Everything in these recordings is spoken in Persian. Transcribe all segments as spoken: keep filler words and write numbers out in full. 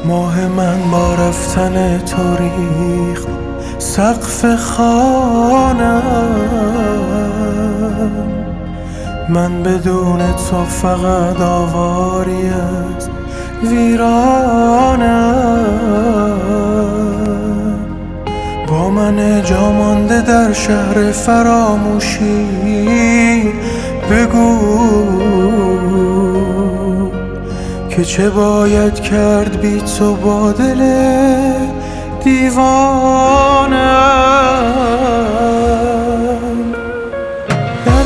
ماه من با رفتن تو ریخت سقف خانم، من بدون تو فقط آواری از ویرانم. با من جا مانده در شهر فراموشی بگو که چه باید کرد بی تو با دل دیوانم. در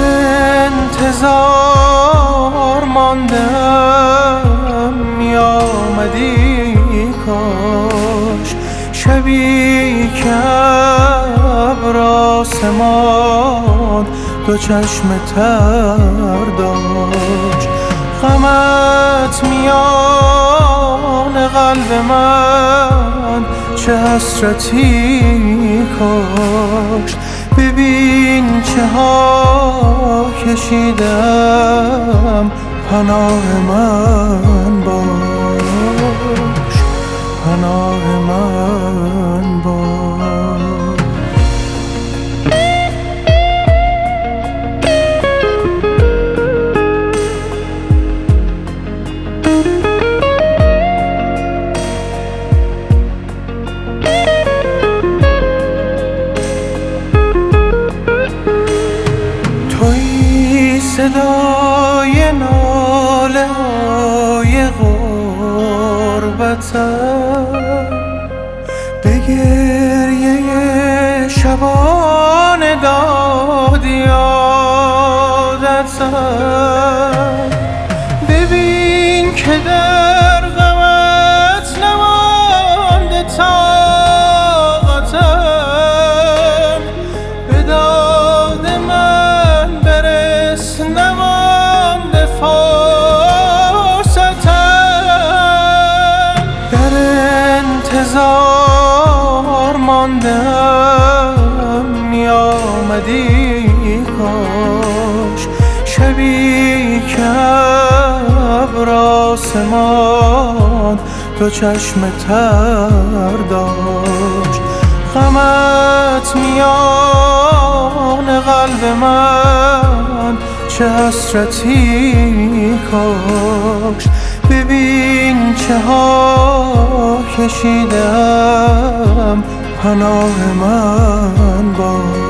انتظار ماندم میامدی کاش، شبی که ابر آسمان دو چشم تر داشت، غمت میان قلب من چه حسرتی کاش. ببین چه ها کشیدم، پناه من باش، پناه من باش. صدای ناله های غربتم، به گریه شبان دادی عادتم. ببین که در غمت نمانده طاقتم، به داد من برس نمانده فرصتم. در انتظار ماندم میامدی کاش، شبی که ابر آسمان دو چشم تر داشت، غمت میان قلب من چه حسرتی کاش. ببین چه ها کشیدم، پناه من باش.